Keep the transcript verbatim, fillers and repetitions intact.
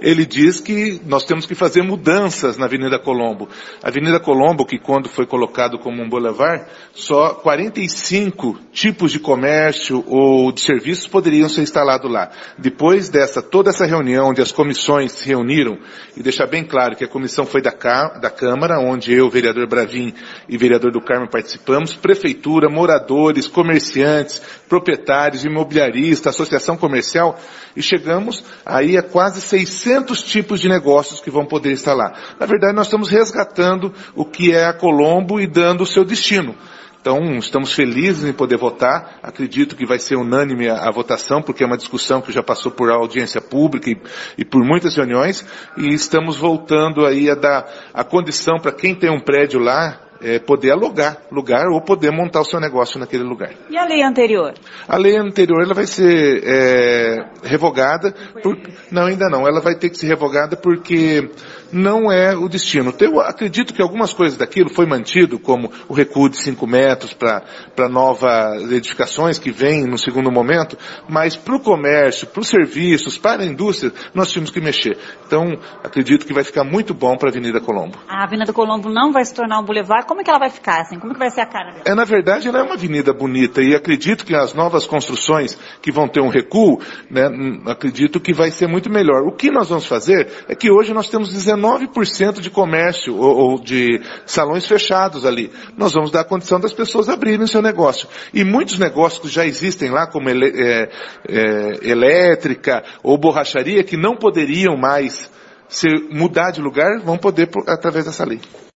ele diz que nós temos que fazer mudanças na Avenida Colombo. A Avenida Colombo, que quando foi colocado como um boulevard, só quarenta e cinco tipos de comércio ou de serviços poderiam ser instalados lá. Depois dessa, toda essa reunião, onde as comissões se reuniram, e deixar bem claro que a comissão foi da, da Câmara, onde eu, vereador Bravin e vereador do Carmo participamos, prefeitura, moradores, comerciantes, proprietários, imobiliaristas, associação comercial, e chegamos aí a quase seiscentos tipos de negócios que vão poder instalar. Na verdade, nós estamos resgatando o que é a Colombo e dando o seu destino. Então, estamos felizes em poder votar. Acredito que vai ser unânime a, a votação, porque é uma discussão que já passou por audiência pública e, e por muitas reuniões. E estamos voltando aí a dar a condição para quem tem um prédio lá, É, poder alugar lugar ou poder montar o seu negócio naquele lugar. E a lei anterior? A lei anterior ela vai ser é, revogada, por, não, ainda não, ela vai ter que ser revogada porque não é o destino. Eu acredito que algumas coisas daquilo foi mantido, como o recuo de cinco metros para novas edificações que vêm no segundo momento, mas para o comércio, para os serviços, para a indústria, nós tínhamos que mexer. Então, acredito que vai ficar muito bom para a Avenida Colombo. A Avenida Colombo não vai se tornar um boulevard? Como é que ela vai ficar, assim? Como é que vai ser a cara dela? É, na verdade, ela é uma avenida bonita e acredito que as novas construções que vão ter um recuo, né, acredito que vai ser muito melhor. O que nós vamos fazer é que hoje nós temos dezenove por cento de comércio ou, ou de salões fechados ali. Nós vamos dar a condição das pessoas abrirem seu negócio. E muitos negócios que já existem lá, como ele, é, é, elétrica ou borracharia, que não poderiam mais se mudar de lugar, vão poder através dessa lei.